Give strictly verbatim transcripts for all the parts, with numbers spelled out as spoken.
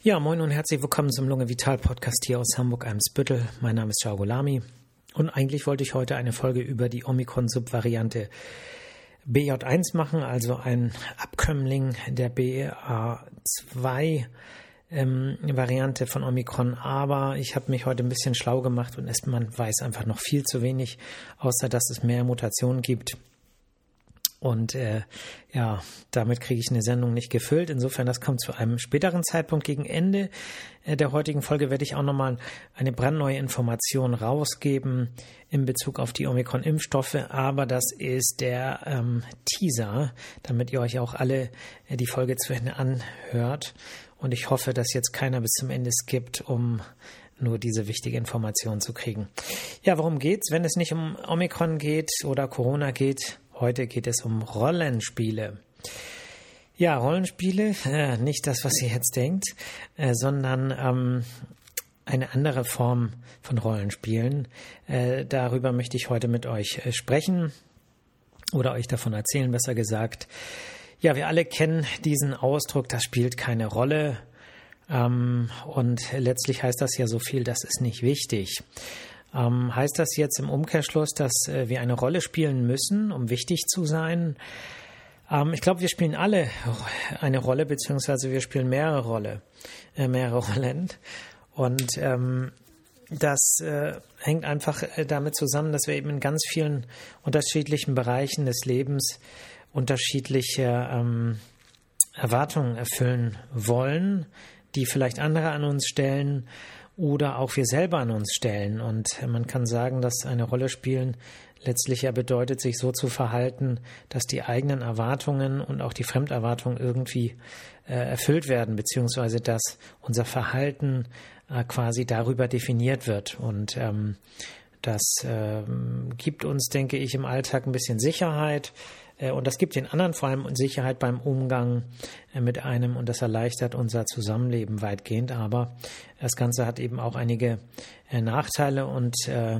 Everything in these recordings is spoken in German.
Ja, moin und herzlich willkommen zum Lunge Vital Podcast hier aus Hamburg-Eimsbüttel. Mein Name ist Ciao Golami und eigentlich wollte ich heute eine Folge über die Omikron-Subvariante B J eins machen, also ein Abkömmling der B A zwei ähm, Variante von Omikron. Aber ich habe mich heute ein bisschen schlau gemacht und es, man weiß einfach noch viel zu wenig, außer dass es mehr Mutationen gibt. Und äh, ja, damit kriege ich eine Sendung nicht gefüllt. Insofern, das kommt zu einem späteren Zeitpunkt. Gegen Ende äh, der heutigen Folge werde ich auch nochmal eine brandneue Information rausgeben in Bezug auf die Omikron-Impfstoffe. Aber das ist der ähm, Teaser, damit ihr euch auch alle äh, die Folge zu Ende anhört. Und ich hoffe, dass jetzt keiner bis zum Ende skippt, um nur diese wichtige Information zu kriegen. Ja, worum geht's, wenn es nicht um Omikron geht oder Corona geht? Heute geht es um Rollenspiele. Ja, Rollenspiele, äh, nicht das, was ihr jetzt denkt, äh, sondern ähm, eine andere Form von Rollenspielen. Äh, darüber möchte ich heute mit euch äh, sprechen oder euch davon erzählen, besser gesagt. Ja, wir alle kennen diesen Ausdruck, das spielt keine Rolle. Ähm, und letztlich heißt das ja so viel, das ist nicht wichtig. Ähm, heißt das jetzt im Umkehrschluss, dass äh, wir eine Rolle spielen müssen, um wichtig zu sein? Ähm, ich glaube, wir spielen alle eine Rolle, beziehungsweise wir spielen mehrere Rolle, äh, mehrere Rollen. Und ähm, das äh, hängt einfach äh, damit zusammen, dass wir eben in ganz vielen unterschiedlichen Bereichen des Lebens unterschiedliche ähm, Erwartungen erfüllen wollen, die vielleicht andere an uns stellen oder auch wir selber an uns stellen. Und man kann sagen, dass eine Rolle spielen letztlich ja bedeutet, sich so zu verhalten, dass die eigenen Erwartungen und auch die Fremderwartungen irgendwie äh, erfüllt werden, beziehungsweise dass unser Verhalten äh, quasi darüber definiert wird. Und ähm, das äh, gibt uns, denke ich, im Alltag ein bisschen Sicherheit. Und das gibt den anderen vor allem Sicherheit beim Umgang mit einem und das erleichtert unser Zusammenleben weitgehend. Aber das Ganze hat eben auch einige Nachteile und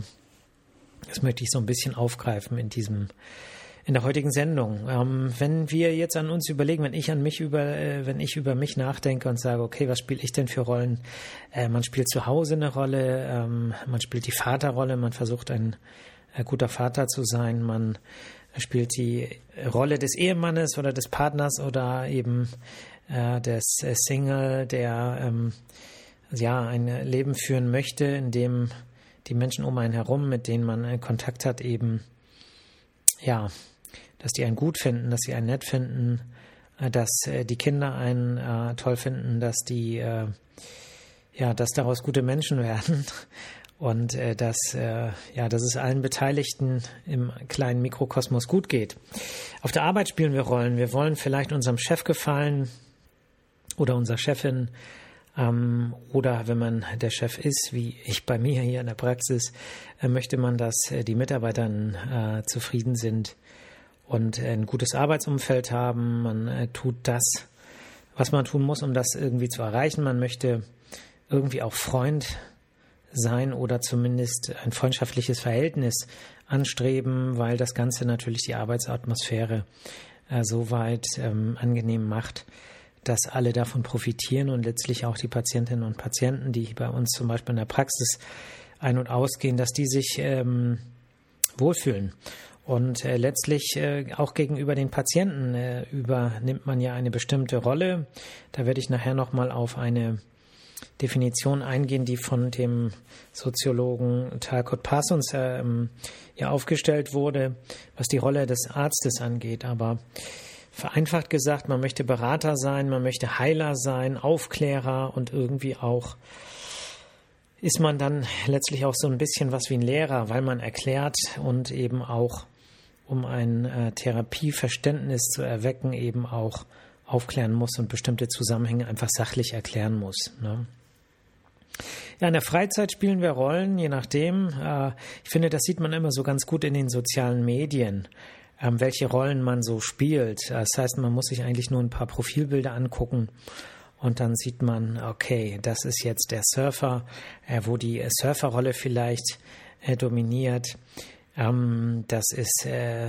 das möchte ich so ein bisschen aufgreifen in diesem, in der heutigen Sendung. Wenn wir jetzt an uns überlegen, wenn ich an mich über, wenn ich über mich nachdenke und sage, okay, was spiele ich denn für Rollen? Man spielt zu Hause eine Rolle, man spielt die Vaterrolle, man versucht ein guter Vater zu sein, man spielt die Rolle des Ehemannes oder des Partners oder eben äh, des äh, Single, der ähm, ja ein Leben führen möchte, in dem die Menschen um einen herum, mit denen man äh, Kontakt hat, eben ja, dass die einen gut finden, dass sie einen nett finden, äh, dass äh, die Kinder einen äh, toll finden, dass die äh, ja, dass daraus gute Menschen werden. Und äh, dass, äh, ja, dass es allen Beteiligten im kleinen Mikrokosmos gut geht. Auf der Arbeit spielen wir Rollen. Wir wollen vielleicht unserem Chef gefallen oder unserer Chefin. Ähm, oder wenn man der Chef ist, wie ich bei mir hier in der Praxis, äh, möchte man, dass äh, die Mitarbeiter äh, zufrieden sind und äh, ein gutes Arbeitsumfeld haben. Man äh, tut das, was man tun muss, um das irgendwie zu erreichen. Man möchte irgendwie auch Freund sein oder zumindest ein freundschaftliches Verhältnis anstreben, weil das Ganze natürlich die Arbeitsatmosphäre äh, so weit ähm, angenehm macht, dass alle davon profitieren und letztlich auch die Patientinnen und Patienten, die bei uns zum Beispiel in der Praxis ein- und ausgehen, dass die sich ähm, wohlfühlen. Und äh, letztlich äh, auch gegenüber den Patienten äh, übernimmt man ja eine bestimmte Rolle. Da werde ich nachher nochmal auf eine Definition eingehen, die von dem Soziologen Talcott Parsons ähm, ja aufgestellt wurde, was die Rolle des Arztes angeht. Aber vereinfacht gesagt, man möchte Berater sein, man möchte Heiler sein, Aufklärer und irgendwie auch ist man dann letztlich auch so ein bisschen was wie ein Lehrer, weil man erklärt und eben auch, um ein äh, Therapieverständnis zu erwecken, eben auch aufklären muss und bestimmte Zusammenhänge einfach sachlich erklären muss. Ne? Ja, in der Freizeit spielen wir Rollen, je nachdem. Äh, ich finde, das sieht man immer so ganz gut in den sozialen Medien, ähm, welche Rollen man so spielt. Das heißt, man muss sich eigentlich nur ein paar Profilbilder angucken und dann sieht man, okay, das ist jetzt der Surfer, äh, wo die äh, Surferrolle vielleicht äh, dominiert. Ähm, das ist äh,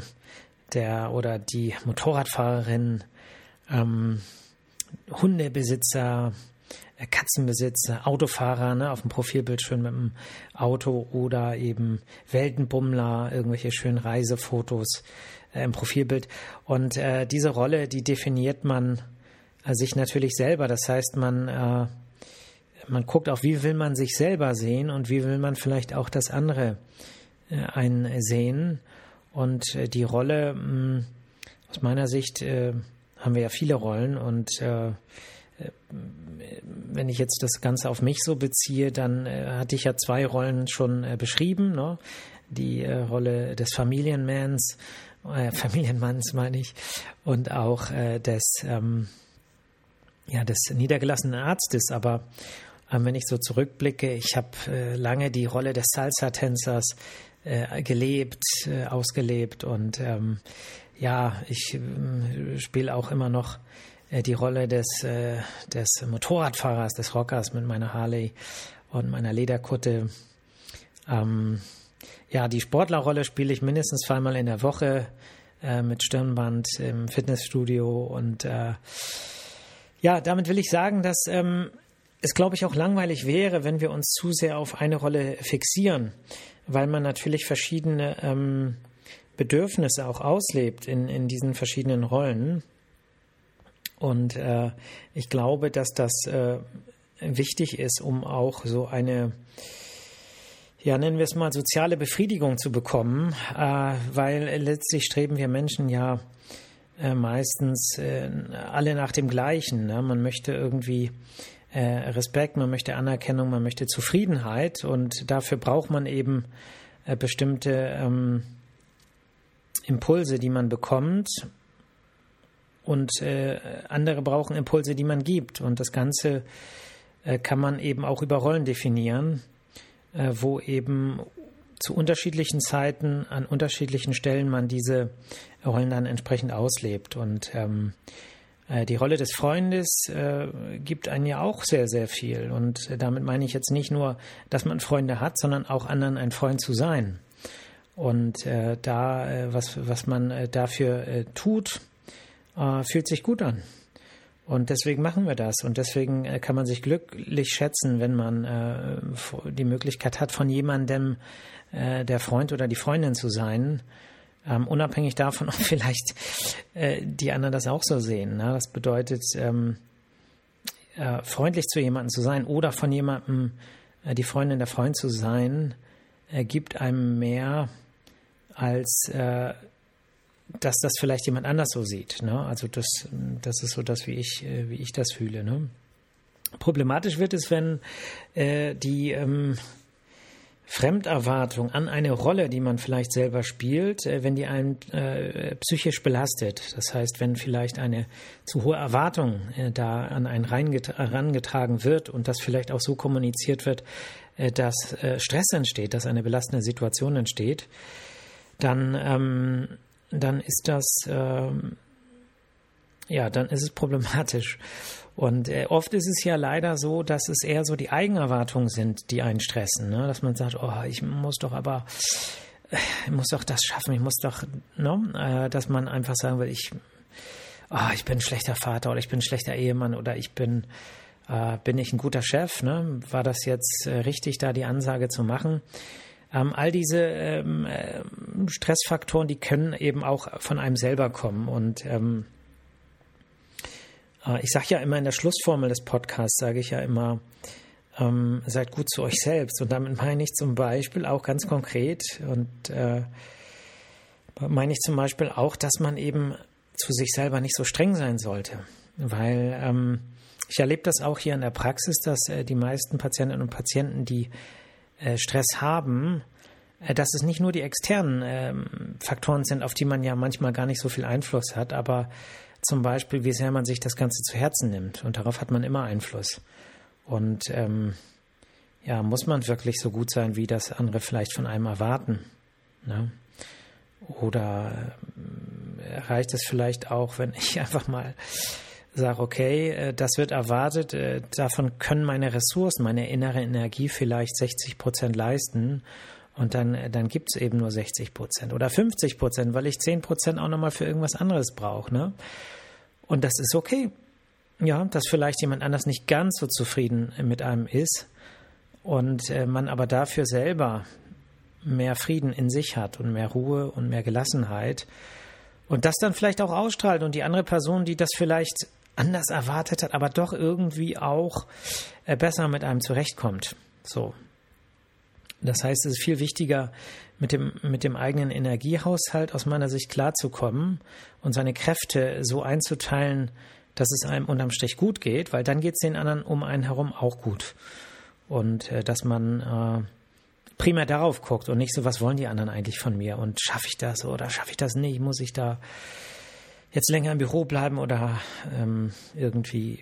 der oder die Motorradfahrerin, ähm, Hundebesitzer, Katzenbesitzer, Autofahrer, ne, auf dem Profilbild schön mit dem Auto oder eben Weltenbummler, irgendwelche schönen Reisefotos äh, im Profilbild. Und äh, diese Rolle, die definiert man äh, sich natürlich selber. Das heißt, man, äh, man guckt auch, wie will man sich selber sehen und wie will man vielleicht auch das andere äh, einsehen. Und äh, die Rolle, mh, aus meiner Sicht, äh, haben wir ja viele Rollen und äh, wenn ich jetzt das Ganze auf mich so beziehe, dann äh, hatte ich ja zwei Rollen schon äh, beschrieben, ne? Die äh, Rolle des Familienmanns, äh, Familienmanns meine ich, und auch äh, des, ähm, ja, des niedergelassenen Arztes. Aber äh, wenn ich so zurückblicke, ich habe äh, lange die Rolle des Salsa-Tänzers äh, gelebt, äh, ausgelebt und ähm, ja, ich äh, spiele auch immer noch die Rolle des, äh, des Motorradfahrers, des Rockers mit meiner Harley und meiner Lederkutte. Ähm, ja, die Sportlerrolle spiele ich mindestens zweimal in der Woche äh, mit Stirnband im Fitnessstudio. Und äh, ja, damit will ich sagen, dass ähm, es, glaube ich, auch langweilig wäre, wenn wir uns zu sehr auf eine Rolle fixieren, weil man natürlich verschiedene ähm, Bedürfnisse auch auslebt in, in diesen verschiedenen Rollen. Und äh, ich glaube, dass das äh, wichtig ist, um auch so eine, ja, nennen wir es mal, soziale Befriedigung zu bekommen, äh, weil letztlich streben wir Menschen ja äh, meistens äh, alle nach dem Gleichen. Ne? Man möchte irgendwie äh, Respekt, man möchte Anerkennung, man möchte Zufriedenheit und dafür braucht man eben äh, bestimmte ähm, Impulse, die man bekommt. Und äh, andere brauchen Impulse, die man gibt. Und das Ganze äh, kann man eben auch über Rollen definieren, äh, wo eben zu unterschiedlichen Zeiten, an unterschiedlichen Stellen man diese Rollen dann entsprechend auslebt. Und ähm, äh, die Rolle des Freundes äh, gibt einem ja auch sehr, sehr viel. Und äh, damit meine ich jetzt nicht nur, dass man Freunde hat, sondern auch anderen ein Freund zu sein. Und äh, da, äh, was, was man äh, dafür äh, tut, fühlt sich gut an. Und deswegen machen wir das. Und deswegen kann man sich glücklich schätzen, wenn man äh, die Möglichkeit hat, von jemandem äh, der Freund oder die Freundin zu sein, ähm, unabhängig davon, ob vielleicht äh, die anderen das auch so sehen. Ne? Das bedeutet, ähm, äh, freundlich zu jemandem zu sein oder von jemandem äh, die Freundin der Freund zu sein, äh, gibt einem mehr als äh, dass das vielleicht jemand anders so sieht. Ne? Also das, das ist so das, wie ich, wie ich das fühle. Ne? Problematisch wird es, wenn äh, die ähm, Fremderwartung an eine Rolle, die man vielleicht selber spielt, äh, wenn die einen äh, psychisch belastet. Das heißt, wenn vielleicht eine zu hohe Erwartung äh, da an einen herangetragen wird und das vielleicht auch so kommuniziert wird, äh, dass äh, Stress entsteht, dass eine belastende Situation entsteht, dann ähm, dann ist das, ähm, ja, dann ist es problematisch. Und äh, oft ist es ja leider so, dass es eher so die Eigenerwartungen sind, die einen stressen, ne? Dass man sagt, oh, ich muss doch aber, ich muss doch das schaffen, ich muss doch, ne? Äh, dass man einfach sagen will, ich, oh, ich bin ein schlechter Vater oder ich bin ein schlechter Ehemann oder ich bin, äh, bin ich ein guter Chef, ne? War das jetzt äh, richtig, da die Ansage zu machen? Ähm, all diese ähm, äh, Stressfaktoren, die können eben auch von einem selber kommen. Und ähm, äh, ich sage ja immer in der Schlussformel des Podcasts, sage ich ja immer, ähm, seid gut zu euch selbst. Und damit meine ich zum Beispiel auch ganz konkret und äh, meine ich zum Beispiel auch, dass man eben zu sich selber nicht so streng sein sollte. Weil ähm, ich erlebe das auch hier in der Praxis, dass äh, die meisten Patientinnen und Patienten, die Stress haben, dass es nicht nur die externen ähm, Faktoren sind, auf die man ja manchmal gar nicht so viel Einfluss hat, aber zum Beispiel, wie sehr man sich das Ganze zu Herzen nimmt. Und darauf hat man immer Einfluss. Und ähm, ja, muss man wirklich so gut sein, wie das andere vielleicht von einem erwarten? Ne? Oder äh, reicht es vielleicht auch, wenn ich einfach mal sage, okay, das wird erwartet, davon können meine Ressourcen, meine innere Energie vielleicht sechzig Prozent leisten und dann, dann gibt es eben nur sechzig Prozent oder fünfzig Prozent, weil ich zehn Prozent auch nochmal für irgendwas anderes brauche. Ne? Und das ist okay. ja, dass vielleicht jemand anders nicht ganz so zufrieden mit einem ist und äh, man aber dafür selber mehr Frieden in sich hat und mehr Ruhe und mehr Gelassenheit und das dann vielleicht auch ausstrahlt und die andere Person, die das vielleicht anders erwartet hat, aber doch irgendwie auch äh, besser mit einem zurechtkommt. So. Das heißt, es ist viel wichtiger, mit dem, mit dem eigenen Energiehaushalt aus meiner Sicht klarzukommen und seine Kräfte so einzuteilen, dass es einem unterm Strich gut geht, weil dann geht es den anderen um einen herum auch gut. Und äh, dass man äh, primär darauf guckt und nicht so, was wollen die anderen eigentlich von mir und schaffe ich das oder schaffe ich das nicht, muss ich da jetzt länger im Büro bleiben oder ähm, irgendwie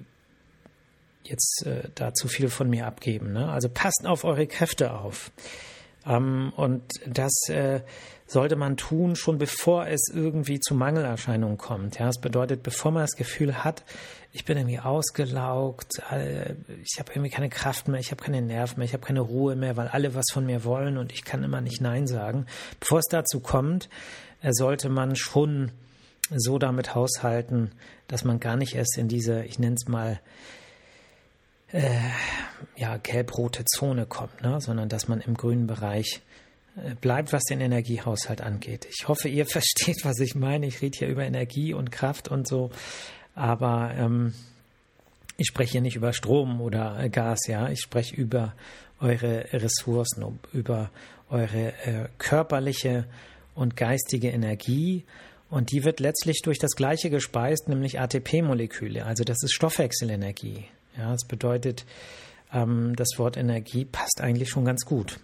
jetzt äh, da zu viel von mir abgeben. Ne? Also passt auf eure Kräfte auf. Ähm, und das äh, sollte man tun, schon bevor es irgendwie zu Mangelerscheinungen kommt. Ja, das bedeutet, bevor man das Gefühl hat, ich bin irgendwie ausgelaugt, äh, ich habe irgendwie keine Kraft mehr, ich habe keine Nerven mehr, ich habe keine Ruhe mehr, weil alle was von mir wollen und ich kann immer nicht Nein sagen. Bevor es dazu kommt, äh, sollte man schon so damit haushalten, dass man gar nicht erst in diese, ich nenne es mal, äh, ja, gelb-rote Zone kommt, ne? Sondern dass man im grünen Bereich äh, bleibt, was den Energiehaushalt angeht. Ich hoffe, ihr versteht, was ich meine. Ich rede hier über Energie und Kraft und so, aber ähm, ich spreche hier nicht über Strom oder äh, Gas, ja. Ich spreche über eure Ressourcen, über eure äh, körperliche und geistige Energie. Und die wird letztlich durch das Gleiche gespeist, nämlich A T P-Moleküle. Also das ist Stoffwechselenergie. Ja, das bedeutet, ähm, das Wort Energie passt eigentlich schon ganz gut.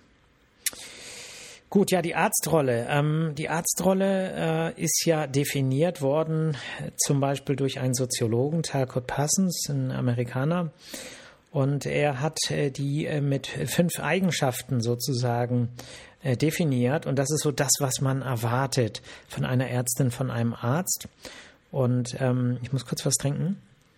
Gut, ja, die Arztrolle. Ähm, die Arztrolle äh, ist ja definiert worden, zum Beispiel durch einen Soziologen, Talcott Parsons, ein Amerikaner. Und er hat äh, die äh, mit fünf Eigenschaften sozusagen äh, definiert. Und das ist so das, was man erwartet von einer Ärztin, von einem Arzt. Und ähm, ich muss kurz was trinken.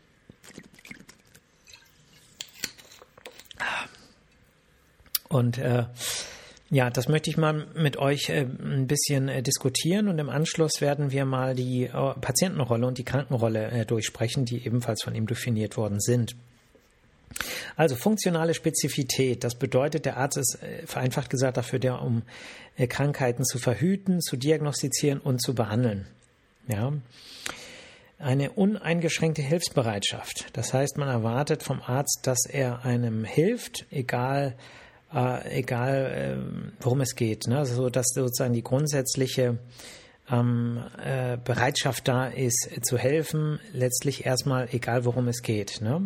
Und äh, ja, das möchte ich mal mit euch äh, ein bisschen äh, diskutieren und im Anschluss werden wir mal die äh, Patientenrolle und die Krankenrolle äh, durchsprechen, die ebenfalls von ihm definiert worden sind. Also funktionale Spezifität, das bedeutet, der Arzt ist äh, vereinfacht gesagt dafür da, um äh, Krankheiten zu verhüten, zu diagnostizieren und zu behandeln. Ja. Eine uneingeschränkte Hilfsbereitschaft, das heißt, man erwartet vom Arzt, dass er einem hilft, egal Äh, egal äh, worum es geht, ne? Also, dass sozusagen die grundsätzliche ähm, äh, Bereitschaft da ist, äh, zu helfen, letztlich erstmal egal worum es geht. Ne?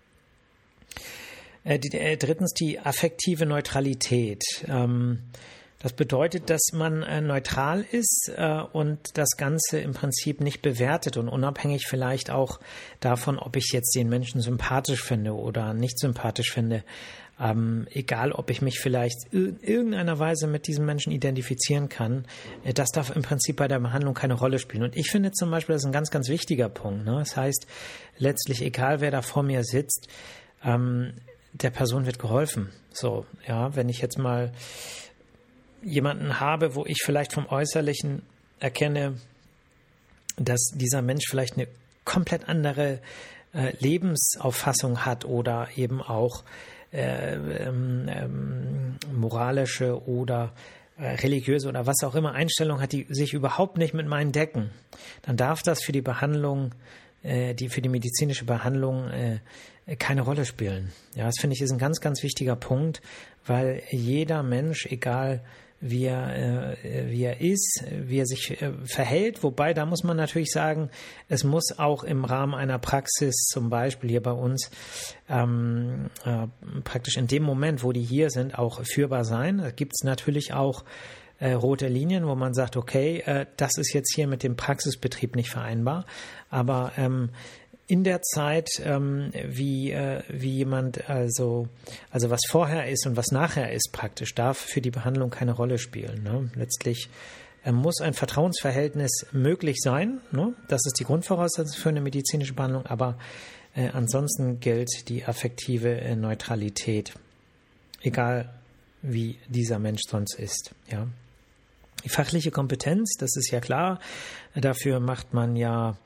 Äh, die, äh, drittens die affektive Neutralität. Ähm, das bedeutet, dass man äh, neutral ist äh, und das Ganze im Prinzip nicht bewertet und unabhängig vielleicht auch davon, ob ich jetzt den Menschen sympathisch finde oder nicht sympathisch finde. Ähm, egal, ob ich mich vielleicht in irgendeiner Weise mit diesem Menschen identifizieren kann, äh, das darf im Prinzip bei der Behandlung keine Rolle spielen. Und ich finde zum Beispiel, das ist ein ganz, ganz wichtiger Punkt. Ne? Das heißt, letztlich, egal wer da vor mir sitzt, ähm, der Person wird geholfen. So, ja, wenn ich jetzt mal jemanden habe, wo ich vielleicht vom Äußerlichen erkenne, dass dieser Mensch vielleicht eine komplett andere äh, Lebensauffassung hat oder eben auch Äh, ähm, ähm, moralische oder äh, religiöse oder was auch immer Einstellung hat, die sich überhaupt nicht mit meinen decken, dann darf das für die Behandlung, äh, die für die medizinische Behandlung äh, keine Rolle spielen. Ja, das finde ich ist ein ganz, ganz wichtiger Punkt, weil jeder Mensch, egal wie er, äh, wie er ist, wie er sich äh, verhält. Wobei, da muss man natürlich sagen, es muss auch im Rahmen einer Praxis, zum Beispiel hier bei uns, ähm, äh, praktisch in dem Moment, wo die hier sind, auch führbar sein. Da gibt es natürlich auch äh, rote Linien, wo man sagt, okay, äh, das ist jetzt hier mit dem Praxisbetrieb nicht vereinbar. Aber ähm, in der Zeit, ähm, wie, äh, wie jemand, also, also was vorher ist und was nachher ist praktisch, darf für die Behandlung keine Rolle spielen. Ne? Letztlich äh, muss ein Vertrauensverhältnis möglich sein. Ne? Das ist die Grundvoraussetzung für eine medizinische Behandlung, aber äh, ansonsten gilt die affektive äh, Neutralität, egal wie dieser Mensch sonst ist. Ja? Die fachliche Kompetenz, das ist ja klar, dafür macht man ja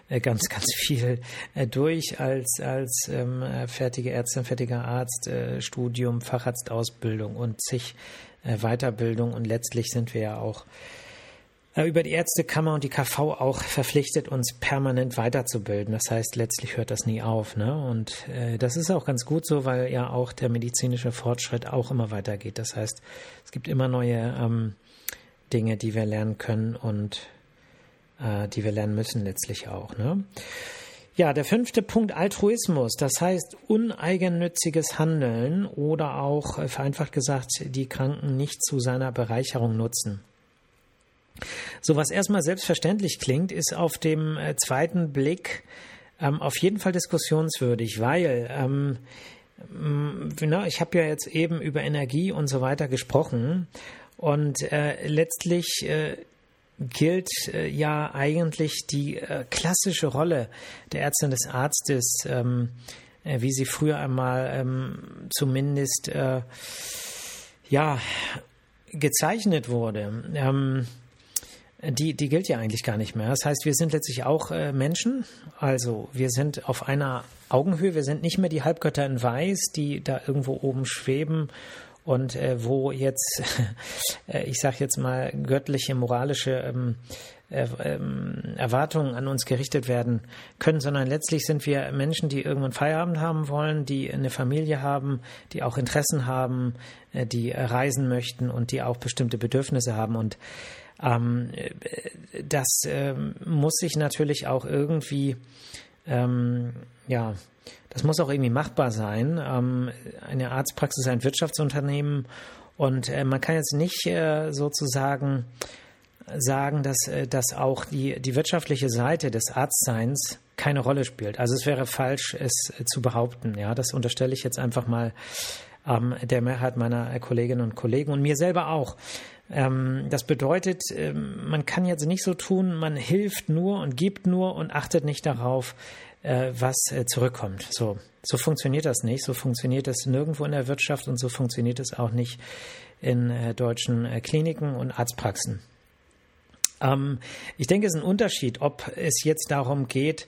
äh, ganz, ganz viel äh, durch als, als ähm, fertige Ärztin, fertiger Arzt, äh, Studium, Facharztausbildung und zig äh, Weiterbildung. Und letztlich sind wir ja auch über die Ärztekammer und die K V auch verpflichtet, uns permanent weiterzubilden. Das heißt, letztlich hört das nie auf, ne? Und äh, das ist auch ganz gut so, weil ja auch der medizinische Fortschritt auch immer weitergeht. Das heißt, es gibt immer neue ähm, Dinge, die wir lernen können und äh, die wir lernen müssen letztlich auch, ne? Ja, der fünfte Punkt, Altruismus. Das heißt, uneigennütziges Handeln oder auch, äh, vereinfacht gesagt, die Kranken nicht zu seiner Bereicherung nutzen. So, was erstmal selbstverständlich klingt, ist auf dem äh, zweiten Blick ähm, auf jeden Fall diskussionswürdig, weil ähm, na, ich habe ja jetzt eben über Energie und so weiter gesprochen und äh, letztlich äh, gilt äh, ja eigentlich die äh, klassische Rolle der Ärztin des Arztes, ähm, äh, wie sie früher einmal ähm, zumindest äh, ja gezeichnet wurde. Ähm, Die, die gilt ja eigentlich gar nicht mehr. Das heißt, wir sind letztlich auch äh, Menschen. Also wir sind auf einer Augenhöhe. Wir sind nicht mehr die Halbgötter in Weiß, die da irgendwo oben schweben und äh, wo jetzt, äh, ich sage jetzt mal, göttliche, moralische ähm, äh, ähm, Erwartungen an uns gerichtet werden können, sondern letztlich sind wir Menschen, die irgendwann Feierabend haben wollen, die eine Familie haben, die auch Interessen haben, äh, die äh, reisen möchten und die auch bestimmte Bedürfnisse haben. Und Ähm, das ähm, muss sich natürlich auch irgendwie, ähm, ja, das muss auch irgendwie machbar sein. Ähm, eine Arztpraxis ist ein Wirtschaftsunternehmen und äh, man kann jetzt nicht äh, sozusagen sagen, dass, äh, dass auch die, die wirtschaftliche Seite des Arztseins keine Rolle spielt. Also es wäre falsch, es äh, zu behaupten. Ja, das unterstelle ich jetzt einfach mal ähm, der Mehrheit meiner Kolleginnen und Kollegen und mir selber auch. Das bedeutet, man kann jetzt nicht so tun, man hilft nur und gibt nur und achtet nicht darauf, was zurückkommt. So, so funktioniert das nicht. So funktioniert es nirgendwo in der Wirtschaft und so funktioniert es auch nicht in deutschen Kliniken und Arztpraxen. Ich denke, es ist ein Unterschied, ob es jetzt darum geht,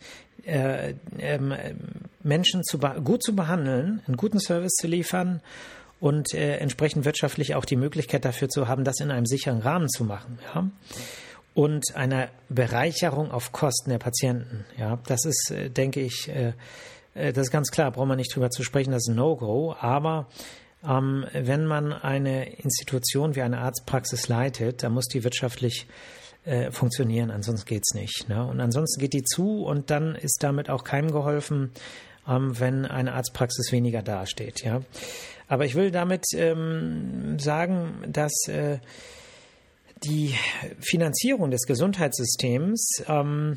Menschen zu, gut zu behandeln, einen guten Service zu liefern und äh, entsprechend wirtschaftlich auch die Möglichkeit dafür zu haben, das in einem sicheren Rahmen zu machen, ja, und einer Bereicherung auf Kosten der Patienten, ja, das ist, äh, denke ich, äh, äh, das ist ganz klar, braucht man nicht drüber zu sprechen, das ist ein No-Go, aber ähm, wenn man eine Institution wie eine Arztpraxis leitet, dann muss die wirtschaftlich äh, funktionieren, ansonsten geht's nicht, ne? Und ansonsten geht die zu und dann ist damit auch keinem geholfen, ähm, wenn eine Arztpraxis weniger dasteht, ja. Aber ich will damit ähm, sagen, dass äh, die Finanzierung des Gesundheitssystems ähm,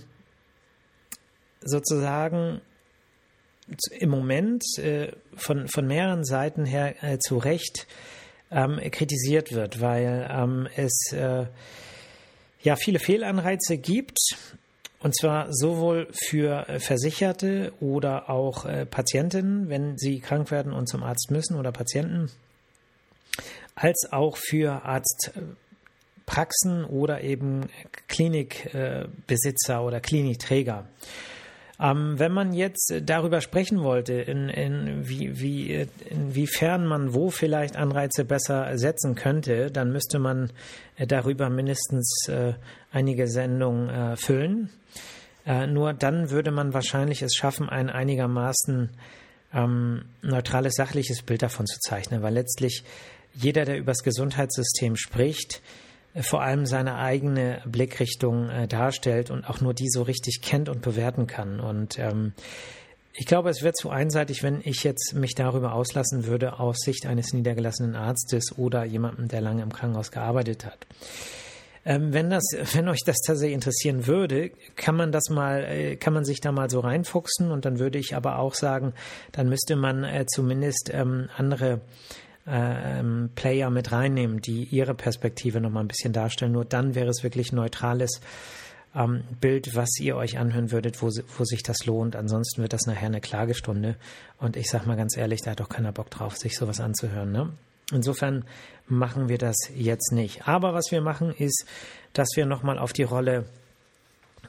sozusagen im Moment äh, von, von mehreren Seiten her äh, zu Recht ähm, kritisiert wird, weil ähm, es äh, ja viele Fehlanreize gibt. Und zwar sowohl für Versicherte oder auch äh, Patientinnen, wenn sie krank werden und zum Arzt müssen oder Patienten, als auch für Arztpraxen oder eben Klinikbesitzer äh, oder Klinikträger. Ähm, wenn man jetzt darüber sprechen wollte, in, in wie, wie, inwiefern man wo vielleicht Anreize besser setzen könnte, dann müsste man äh, darüber mindestens äh, einige Sendungen äh, füllen. Äh, nur dann würde man wahrscheinlich es schaffen, ein einigermaßen ähm, neutrales, sachliches Bild davon zu zeichnen, weil letztlich jeder, der über das Gesundheitssystem spricht, äh, vor allem seine eigene Blickrichtung äh, darstellt und auch nur die so richtig kennt und bewerten kann. Und ähm, ich glaube, es wird zu einseitig, wenn ich jetzt mich darüber auslassen würde aus Sicht eines niedergelassenen Arztes oder jemandem, der lange im Krankenhaus gearbeitet hat. Ähm, wenn das, wenn euch das tatsächlich interessieren würde, kann man das mal, äh, kann man sich da mal so reinfuchsen und dann würde ich aber auch sagen, dann müsste man äh, zumindest ähm, andere ähm, Player mit reinnehmen, die ihre Perspektive nochmal ein bisschen darstellen. Nur dann wäre es wirklich ein neutrales ähm, Bild, was ihr euch anhören würdet, wo, wo sich das lohnt. Ansonsten wird das nachher eine Klagestunde und ich sag mal ganz ehrlich, da hat doch keiner Bock drauf, sich sowas anzuhören, ne? Insofern machen wir das jetzt nicht. Aber was wir machen, ist, dass wir nochmal auf die Rolle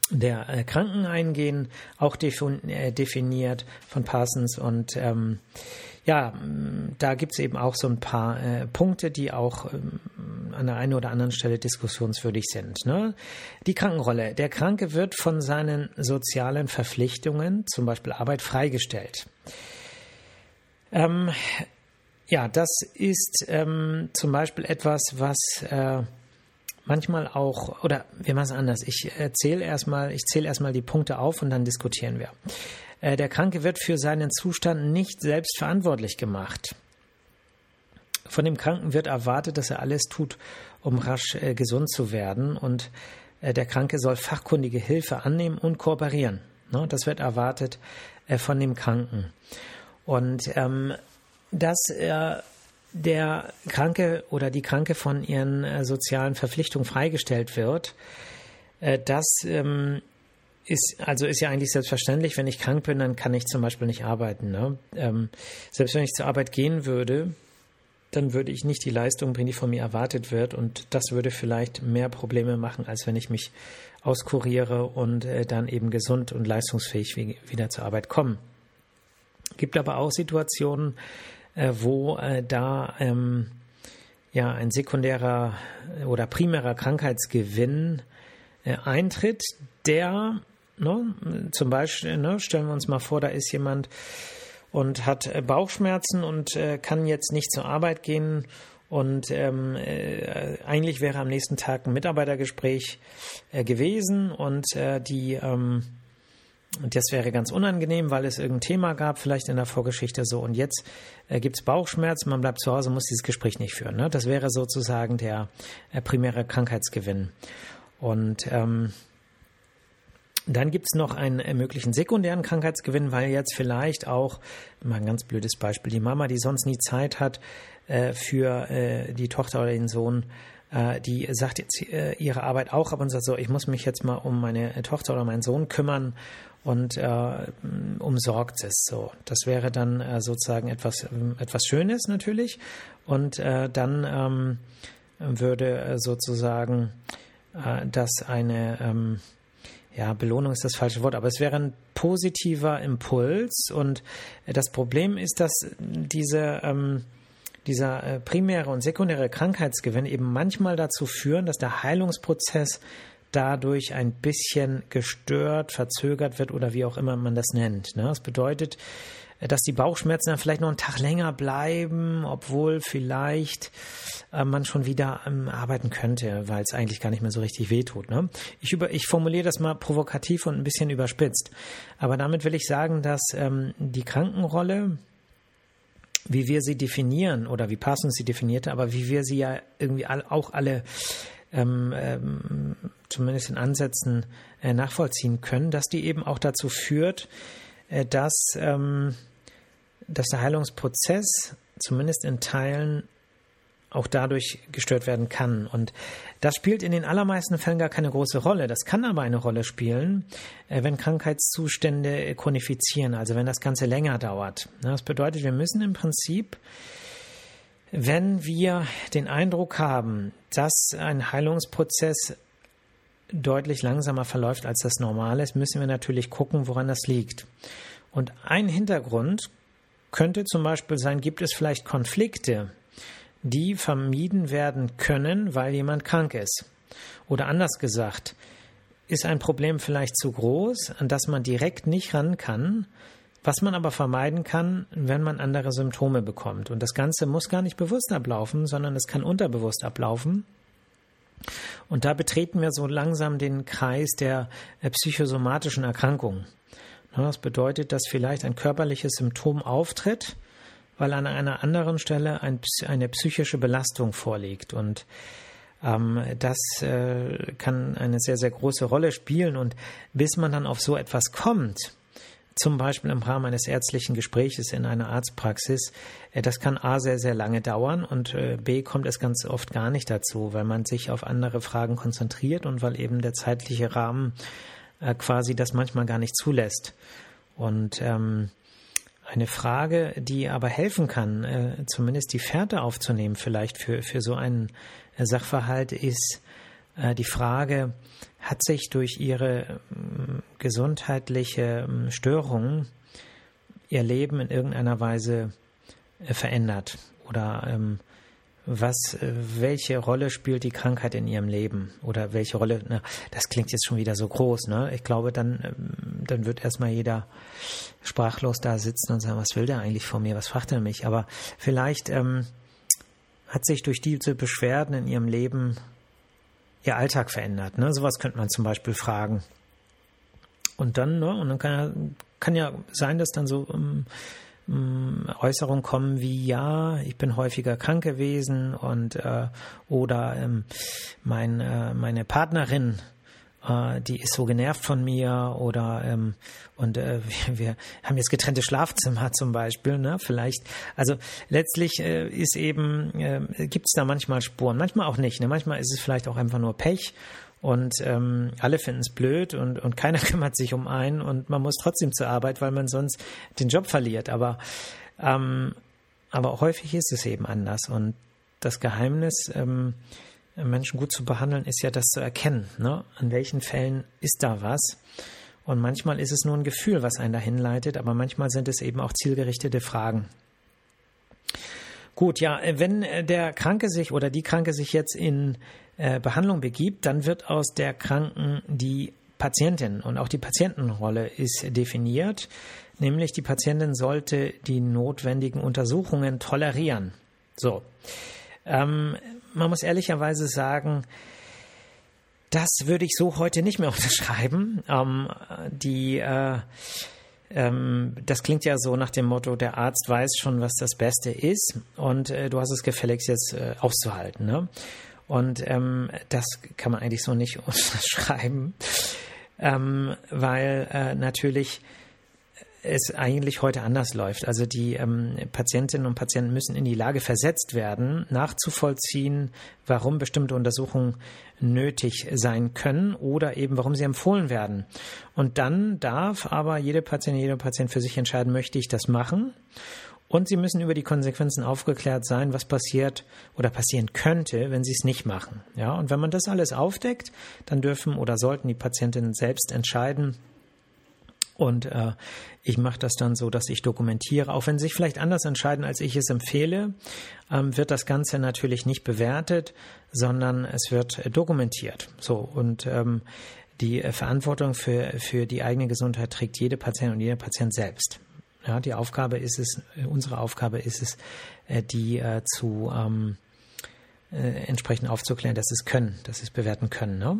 der äh, Kranken eingehen, auch defin- äh, definiert von Parsons. Und ähm, ja, da gibt es eben auch so ein paar äh, Punkte, die auch ähm, an der einen oder anderen Stelle diskussionswürdig sind. Ne? Die Krankenrolle. Der Kranke wird von seinen sozialen Verpflichtungen, zum Beispiel Arbeit, freigestellt. Ähm, ja, das ist ähm, zum Beispiel etwas, was äh, manchmal auch, oder wir machen es anders. Ich erzähle erstmal, ich zähle erstmal die Punkte auf und dann diskutieren wir. Äh, der Kranke wird für seinen Zustand nicht selbst verantwortlich gemacht. Von dem Kranken wird erwartet, dass er alles tut, um rasch äh, gesund zu werden. Und äh, der Kranke soll fachkundige Hilfe annehmen und kooperieren. Ne? Das wird erwartet äh, von dem Kranken. Und ähm, dass er der Kranke oder die Kranke von ihren äh, sozialen Verpflichtungen freigestellt wird, äh, das ähm, ist also ist ja eigentlich selbstverständlich. Wenn ich krank bin, dann kann ich zum Beispiel nicht arbeiten. Ne? Ähm, selbst wenn ich zur Arbeit gehen würde, dann würde ich nicht die Leistung bringen, die von mir erwartet wird, und das würde vielleicht mehr Probleme machen, als wenn ich mich auskuriere und äh, dann eben gesund und leistungsfähig wie, wieder zur Arbeit komme. Gibt aber auch Situationen, äh, wo äh, da ähm, ja ein sekundärer oder primärer Krankheitsgewinn äh, eintritt, der, ne, zum Beispiel, ne, stellen wir uns mal vor, da ist jemand und hat äh, Bauchschmerzen und äh, kann jetzt nicht zur Arbeit gehen. Und ähm, äh, eigentlich wäre am nächsten Tag ein Mitarbeitergespräch äh, gewesen und äh, die ähm, Und das wäre ganz unangenehm, weil es irgendein Thema gab, vielleicht in der Vorgeschichte so. Und jetzt äh, gibt es Bauchschmerzen, man bleibt zu Hause, muss dieses Gespräch nicht führen. Ne? Das wäre sozusagen der äh, primäre Krankheitsgewinn. Und ähm, dann gibt es noch einen äh, möglichen sekundären Krankheitsgewinn, weil jetzt vielleicht auch, mal ein ganz blödes Beispiel, die Mama, die sonst nie Zeit hat äh, für äh, die Tochter oder den Sohn, äh, die sagt jetzt äh, ihre Arbeit auch ab und sagt so, ich muss mich jetzt mal um meine Tochter oder meinen Sohn kümmern, und äh, umsorgt es so. Das wäre dann äh, sozusagen etwas, äh, etwas Schönes natürlich. Und äh, dann ähm, würde äh, sozusagen äh, das eine, ähm, ja, Belohnung ist das falsche Wort, aber es wäre ein positiver Impuls. Und äh, das Problem ist, dass diese, ähm, dieser äh, primäre und sekundäre Krankheitsgewinn eben manchmal dazu führen, dass der Heilungsprozess dadurch ein bisschen gestört, verzögert wird oder wie auch immer man das nennt. Das bedeutet, dass die Bauchschmerzen dann vielleicht noch einen Tag länger bleiben, obwohl vielleicht man schon wieder arbeiten könnte, weil es eigentlich gar nicht mehr so richtig wehtut. Ich, über, ich formuliere das mal provokativ und ein bisschen überspitzt. Aber damit will ich sagen, dass ähm, die Krankenrolle, wie wir sie definieren oder wie Parsons sie definierte, aber wie wir sie ja irgendwie all, auch alle Ähm, ähm, zumindest in Ansätzen äh, nachvollziehen können, dass die eben auch dazu führt, äh, dass, ähm, dass der Heilungsprozess zumindest in Teilen auch dadurch gestört werden kann. Und das spielt in den allermeisten Fällen gar keine große Rolle. Das kann aber eine Rolle spielen, äh, wenn Krankheitszustände äh, chronifizieren, also wenn das Ganze länger dauert. Ja, das bedeutet, wir müssen im Prinzip, wenn wir den Eindruck haben, dass ein Heilungsprozess deutlich langsamer verläuft, als das normal ist, müssen wir natürlich gucken, woran das liegt. Und ein Hintergrund könnte zum Beispiel sein, gibt es vielleicht Konflikte, die vermieden werden können, weil jemand krank ist. Oder anders gesagt, ist ein Problem vielleicht zu groß, an das man direkt nicht ran kann, was man aber vermeiden kann, wenn man andere Symptome bekommt. Und das Ganze muss gar nicht bewusst ablaufen, sondern es kann unterbewusst ablaufen. Und da betreten wir so langsam den Kreis der psychosomatischen Erkrankungen. Das bedeutet, dass vielleicht ein körperliches Symptom auftritt, weil an einer anderen Stelle ein, eine psychische Belastung vorliegt. Und ähm, das äh, kann eine sehr, sehr große Rolle spielen. Und bis man dann auf so etwas kommt, zum Beispiel im Rahmen eines ärztlichen Gespräches in einer Arztpraxis, das kann A sehr, sehr lange dauern und B kommt es ganz oft gar nicht dazu, weil man sich auf andere Fragen konzentriert und weil eben der zeitliche Rahmen quasi das manchmal gar nicht zulässt. Und ähm, eine Frage, die aber helfen kann, äh, zumindest die Fährte aufzunehmen vielleicht für, für so einen Sachverhalt, ist, äh, die Frage, hat sich durch ihre äh, gesundheitliche äh, Störung ihr Leben in irgendeiner Weise äh, verändert? Oder ähm, was, äh, welche Rolle spielt die Krankheit in ihrem Leben? Oder welche Rolle, na, das klingt jetzt schon wieder so groß, ne? Ich glaube, dann, ähm, dann wird erstmal jeder sprachlos da sitzen und sagen, was will der eigentlich von mir? Was fragt er mich? Aber vielleicht ähm, hat sich durch diese Beschwerden in ihrem Leben ihr Alltag verändert, ne? Sowas könnte man zum Beispiel fragen. Und dann, ne? Und dann kann ja, kann ja sein, dass dann so ähm, Äußerungen kommen wie, ja, ich bin häufiger krank gewesen und äh, oder ähm, mein, äh, meine Partnerin, äh, die ist so genervt von mir oder ähm, und äh, wir, wir haben jetzt getrennte Schlafzimmer zum Beispiel, ne? Vielleicht, also letztlich äh, ist eben, äh, gibt es da manchmal Spuren, manchmal auch nicht, ne? Manchmal ist es vielleicht auch einfach nur Pech. Und ähm, alle finden es blöd und, und keiner kümmert sich um einen und man muss trotzdem zur Arbeit, weil man sonst den Job verliert. Aber, ähm, aber häufig ist es eben anders. Und das Geheimnis, ähm, Menschen gut zu behandeln, ist ja das zu erkennen, ne? An welchen Fällen ist da was? Und manchmal ist es nur ein Gefühl, was einen dahin leitet, aber manchmal sind es eben auch zielgerichtete Fragen. Gut, ja, wenn der Kranke sich oder die Kranke sich jetzt in äh, Behandlung begibt, dann wird aus der Kranken die Patientin und auch die Patientenrolle ist definiert, nämlich die Patientin sollte die notwendigen Untersuchungen tolerieren. So, ähm, man muss ehrlicherweise sagen, das würde ich so heute nicht mehr unterschreiben. Ähm, die äh, Das klingt ja so nach dem Motto, der Arzt weiß schon, was das Beste ist und äh, du hast es gefälligst jetzt äh, auszuhalten. Ne? Und ähm, das kann man eigentlich so nicht unterschreiben, ähm, weil äh, natürlich es eigentlich heute anders läuft. Also die ähm, Patientinnen und Patienten müssen in die Lage versetzt werden, nachzuvollziehen, warum bestimmte Untersuchungen nötig sein können oder eben warum sie empfohlen werden. Und dann darf aber jede Patientin, jeder Patient für sich entscheiden, möchte ich das machen? Und sie müssen über die Konsequenzen aufgeklärt sein, was passiert oder passieren könnte, wenn sie es nicht machen. Ja, und wenn man das alles aufdeckt, dann dürfen oder sollten die Patientinnen selbst entscheiden. Und äh, ich mache das dann so, dass ich dokumentiere. Auch wenn sie sich vielleicht anders entscheiden, als ich es empfehle, ähm, wird das Ganze natürlich nicht bewertet, sondern es wird äh, dokumentiert. So, und ähm, die äh, Verantwortung für, für die eigene Gesundheit trägt jede Patientin und jeder Patient selbst. Ja, die Aufgabe ist es, äh, unsere Aufgabe ist es, äh, die äh, zu ähm, äh, entsprechend aufzuklären, dass sie es können, dass sie es bewerten können, ne?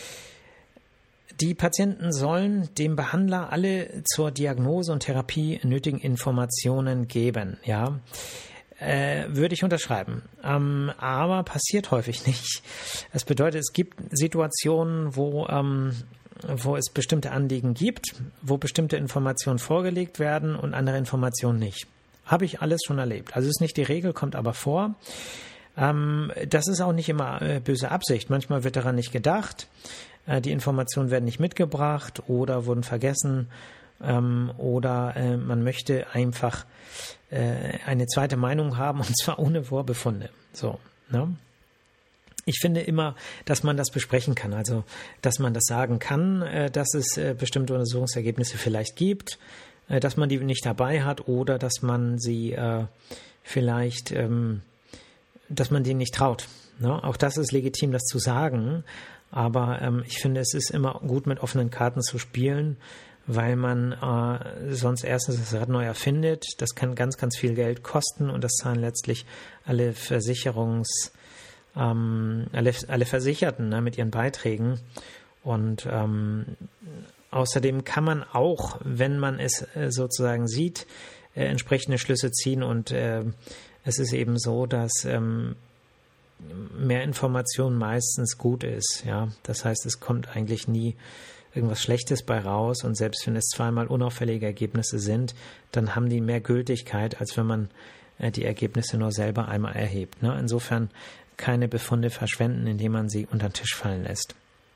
Die Patienten sollen dem Behandler alle zur Diagnose und Therapie nötigen Informationen geben. Ja, äh, würde ich unterschreiben. Ähm, aber passiert häufig nicht. Das bedeutet, es gibt Situationen, wo, ähm, wo es bestimmte Anliegen gibt, wo bestimmte Informationen vorgelegt werden und andere Informationen nicht. Habe ich alles schon erlebt. Also es ist nicht die Regel, kommt aber vor. Ähm, das ist auch nicht immer äh, böse Absicht. Manchmal wird daran nicht gedacht. Die Informationen werden nicht mitgebracht oder wurden vergessen ähm, oder äh, man möchte einfach äh, eine zweite Meinung haben und zwar ohne Vorbefunde. So, ne? Ich finde immer, dass man das besprechen kann, also dass man das sagen kann, äh, dass es äh, bestimmte Untersuchungsergebnisse vielleicht gibt, äh, dass man die nicht dabei hat oder dass man sie äh, vielleicht, ähm, dass man denen nicht traut. Ne? Auch das ist legitim, das zu sagen. Aber ähm, ich finde, es ist immer gut, mit offenen Karten zu spielen, weil man äh, sonst erstens das Rad neu erfindet. Das kann ganz, ganz viel Geld kosten und das zahlen letztlich alle Versicherungs, ähm, alle, alle Versicherten, ne, mit ihren Beiträgen. Und ähm, außerdem kann man auch, wenn man es äh, sozusagen sieht, äh, entsprechende Schlüsse ziehen. Und äh, es ist eben so, dass ähm, mehr Information meistens gut ist, ja. Das heißt, es kommt eigentlich nie irgendwas Schlechtes bei raus und selbst wenn es zweimal unauffällige Ergebnisse sind, dann haben die mehr Gültigkeit, als wenn man äh, die Ergebnisse nur selber einmal erhebt, ne? Insofern keine Befunde verschwenden, indem man sie unter den Tisch fallen lässt.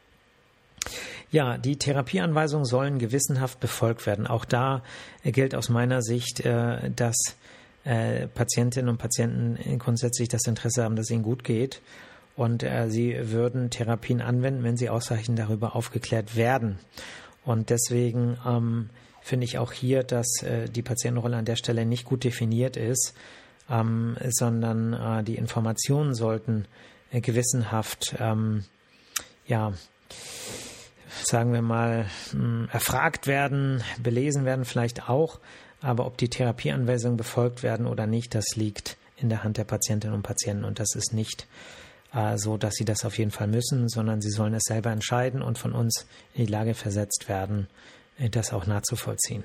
Ja, die Therapieanweisungen sollen gewissenhaft befolgt werden. Auch da äh, gilt aus meiner Sicht, äh, dass Äh, Patientinnen und Patienten grundsätzlich das Interesse haben, dass es ihnen gut geht und äh, sie würden Therapien anwenden, wenn sie ausreichend darüber aufgeklärt werden. Und deswegen ähm, finde ich auch hier, dass äh, die Patientenrolle an der Stelle nicht gut definiert ist, ähm, sondern äh, die Informationen sollten äh, gewissenhaft, ähm, ja, sagen wir mal, mh, erfragt werden, belesen werden vielleicht auch, aber ob die Therapieanweisungen befolgt werden oder nicht, das liegt in der Hand der Patientinnen und Patienten, und das ist nicht äh, so, dass sie das auf jeden Fall müssen, sondern sie sollen es selber entscheiden und von uns in die Lage versetzt werden, äh, das auch nachzuvollziehen.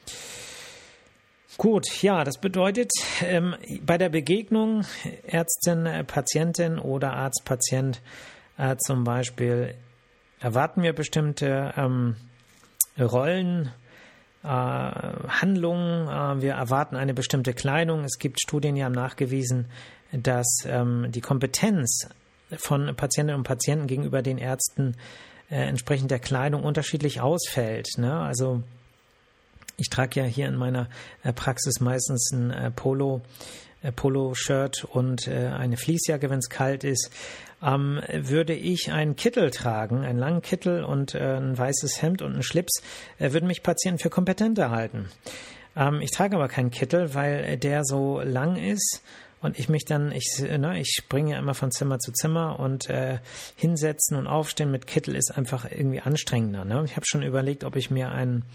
Gut, ja, das bedeutet, ähm, bei der Begegnung Ärztin, äh, Patientin oder Arzt, Patient äh, zum Beispiel erwarten wir bestimmte ähm, Rollen, äh, Handlungen, äh, wir erwarten eine bestimmte Kleidung. Es gibt Studien, die haben nachgewiesen, dass ähm, die Kompetenz von Patientinnen und Patienten gegenüber den Ärzten äh, entsprechend der Kleidung unterschiedlich ausfällt, ne? Also ich trage ja hier in meiner äh, Praxis meistens ein äh, Polo, äh, Polo-Shirt und äh, eine Fließjacke, wenn es kalt ist. Ähm, würde ich einen Kittel tragen, einen langen Kittel und äh, ein weißes Hemd und einen Schlips, äh, würden mich Patienten für kompetenter halten. Ähm, ich trage aber keinen Kittel, weil der so lang ist und ich mich dann, ich, ne, ich springe ja immer von Zimmer zu Zimmer und äh, hinsetzen und aufstehen mit Kittel ist einfach irgendwie anstrengender. Ne? Ich habe schon überlegt, ob ich mir einen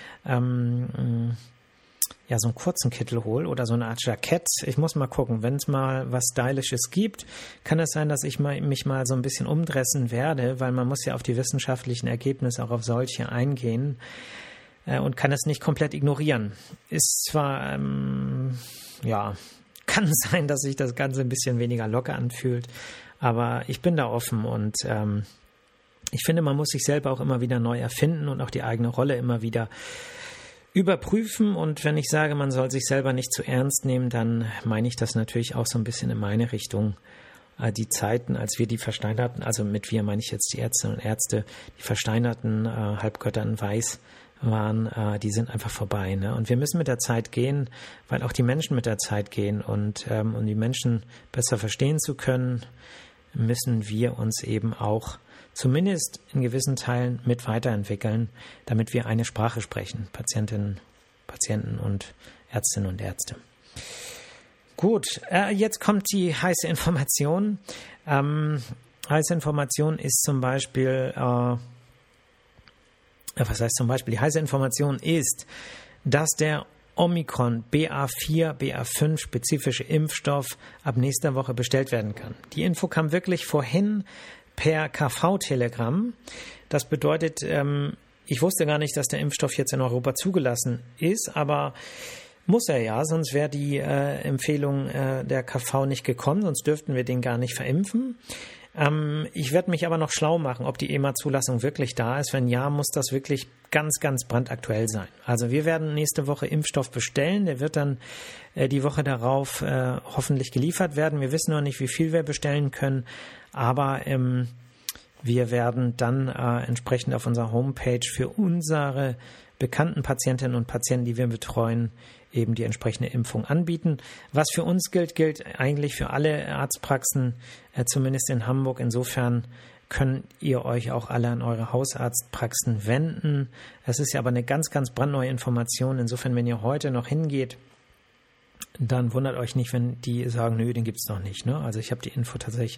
Ähm, ja, so einen kurzen Kittel hole oder so eine Art Jackett. Ich muss mal gucken, wenn es mal was Stylisches gibt, kann es sein, dass ich mal, mich mal so ein bisschen umdressen werde, weil man muss ja auf die wissenschaftlichen Ergebnisse auch auf solche eingehen äh, und kann es nicht komplett ignorieren. Ist zwar, ähm, ja, kann sein, dass sich das Ganze ein bisschen weniger locker anfühlt, aber ich bin da offen und ähm, ich finde, man muss sich selber auch immer wieder neu erfinden und auch die eigene Rolle immer wieder überprüfen. Und wenn ich sage, man soll sich selber nicht zu ernst nehmen, dann meine ich das natürlich auch so ein bisschen in meine Richtung. Die Zeiten, als wir die Versteinerten, also mit wir meine ich jetzt die Ärztinnen und Ärzte, die Versteinerten äh, Halbgötter in Weiß waren, äh, die sind einfach vorbei. Ne? Und wir müssen mit der Zeit gehen, weil auch die Menschen mit der Zeit gehen. Und ähm, um die Menschen besser verstehen zu können, müssen wir uns eben auch zumindest in gewissen Teilen mit weiterentwickeln, damit wir eine Sprache sprechen, Patientinnen, Patienten und Ärztinnen und Ärzte. Gut, äh, jetzt kommt die heiße Information. Ähm, heiße Information ist zum Beispiel, äh, was heißt zum Beispiel, die heiße Information ist, dass der Omikron B A vier, B A fünf spezifische Impfstoff ab nächster Woche bestellt werden kann. Die Info kam wirklich vorhin per K V-Telegramm. Das bedeutet, ähm, ich wusste gar nicht, dass der Impfstoff jetzt in Europa zugelassen ist, aber muss er ja, sonst wäre die äh, Empfehlung äh, der K V nicht gekommen, sonst dürften wir den gar nicht verimpfen. Ähm, ich werde mich aber noch schlau machen, ob die E M A-Zulassung wirklich da ist. Wenn ja, muss das wirklich ganz, ganz brandaktuell sein. Also wir werden nächste Woche Impfstoff bestellen. Der wird dann äh, die Woche darauf äh, hoffentlich geliefert werden. Wir wissen noch nicht, wie viel wir bestellen können, aber ähm, wir werden dann äh, entsprechend auf unserer Homepage für unsere bekannten Patientinnen und Patienten, die wir betreuen, eben die entsprechende Impfung anbieten. Was für uns gilt, gilt eigentlich für alle Arztpraxen, äh, zumindest in Hamburg. Insofern könnt ihr euch auch alle an eure Hausarztpraxen wenden. Es ist ja aber eine ganz, ganz brandneue Information. Insofern, wenn ihr heute noch hingeht, dann wundert euch nicht, wenn die sagen, nö, den gibt's noch nicht. Ne? Also ich habe die Info tatsächlich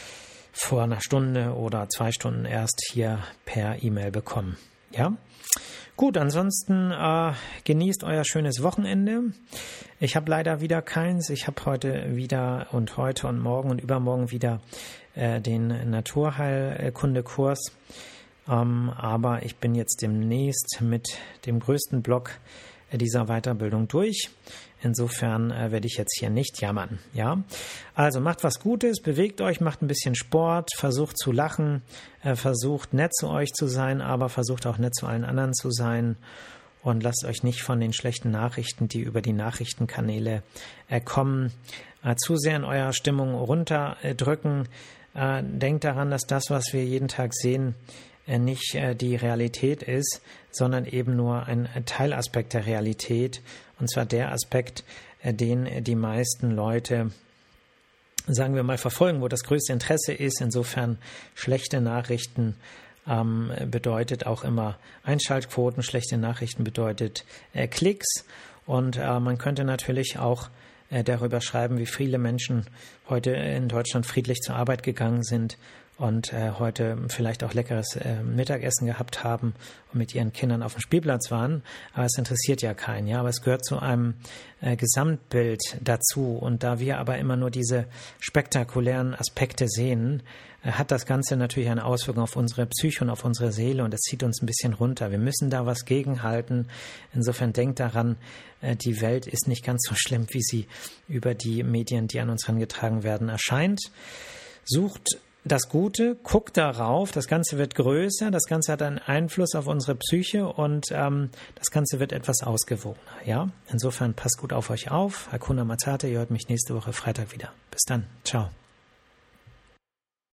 vor einer Stunde oder zwei Stunden erst hier per E-Mail bekommen. Ja? Gut, ansonsten äh, genießt euer schönes Wochenende. Ich habe leider wieder keins. Ich habe heute wieder und heute und morgen und übermorgen wieder äh, den Naturheilkunde-Kurs. Ähm, aber ich bin jetzt demnächst mit dem größten Block äh, dieser Weiterbildung durch. Insofern äh, werde ich jetzt hier nicht jammern. Ja, also macht was Gutes, bewegt euch, macht ein bisschen Sport, versucht zu lachen, äh, versucht nett zu euch zu sein, aber versucht auch nett zu allen anderen zu sein und lasst euch nicht von den schlechten Nachrichten, die über die Nachrichtenkanäle äh, kommen, äh, zu sehr in eurer Stimmung runterdrücken. Äh, denkt daran, dass das, was wir jeden Tag sehen, äh, nicht äh, die Realität ist, sondern eben nur ein Teilaspekt der Realität. Und zwar der Aspekt, den die meisten Leute sagen wir mal, verfolgen, wo das größte Interesse ist. Insofern schlechte Nachrichten ähm, bedeutet auch immer Einschaltquoten, schlechte Nachrichten bedeutet äh, Klicks. Und äh, man könnte natürlich auch äh, darüber schreiben, wie viele Menschen heute in Deutschland friedlich zur Arbeit gegangen sind und äh, heute vielleicht auch leckeres äh, Mittagessen gehabt haben und mit ihren Kindern auf dem Spielplatz waren. Aber es interessiert ja keinen, ja. Aber es gehört zu einem äh, Gesamtbild dazu. Und da wir aber immer nur diese spektakulären Aspekte sehen, äh, hat das Ganze natürlich eine Auswirkung auf unsere Psyche und auf unsere Seele und es zieht uns ein bisschen runter. Wir müssen da was gegenhalten. Insofern denkt daran, äh, die Welt ist nicht ganz so schlimm, wie sie über die Medien, die an uns herangetragen werden, erscheint. Sucht das Gute, guckt darauf, das Ganze wird größer, das Ganze hat einen Einfluss auf unsere Psyche und ähm, das Ganze wird etwas ausgewogener. Ja? Insofern passt gut auf euch auf. Hakuna Matata, ihr hört mich nächste Woche Freitag wieder. Bis dann. Ciao.